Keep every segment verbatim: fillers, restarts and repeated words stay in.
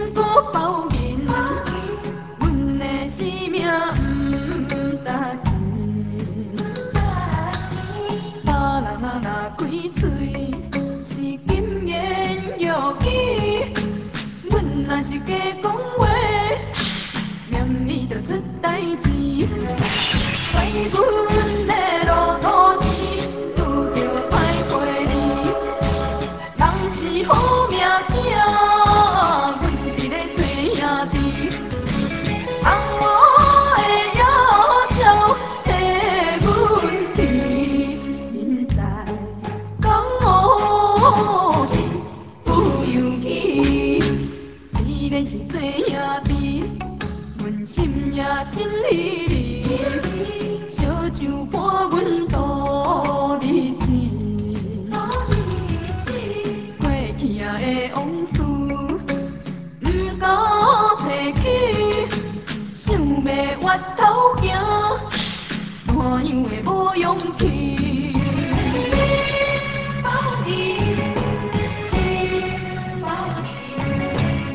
搁包银，阮的生命毋值钱。别人啊若开嘴是金言玉语，阮若是假讲话，念伊就出代志。怪阮的路途时，拄着歹陪你。人是好命囝，阮伫咧做兄弟。红毛的要求替阮提，因在讲我是有勇气。虽然是做兄弟，阮心也真离离。烧酒伴阮度日子。过去啊的往事，毋敢提起，想要越头行，怎样会无勇气？包你，包你，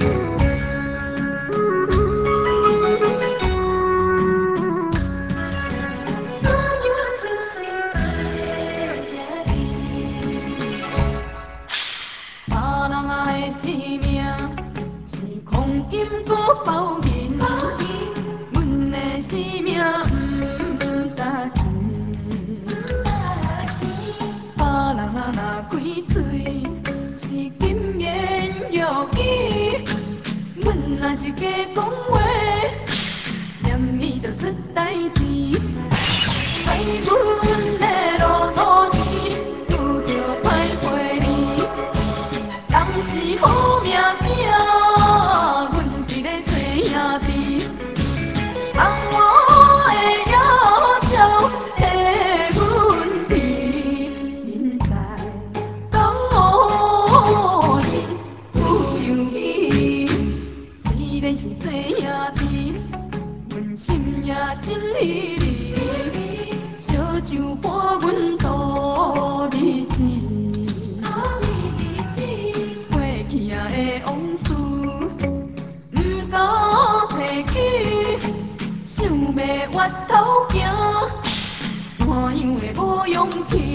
怎样出心做兄弟？别人啊的生命是黄金搁包银，阮的生命毋值钱。别人啊若开嘴是金言玉语，阮若是假讲话，念伊就出代志。怪阮的路途时，拄着歹陪你。人是好命囝，阮伫咧做兄弟。红毛的要求替阮提，因在讲我是有勇气。虽然是做兄弟，阮心也真离离。烧酒伴阮度日子。过去啊的往事，毋敢提起，想要越头行，怎样会无勇气？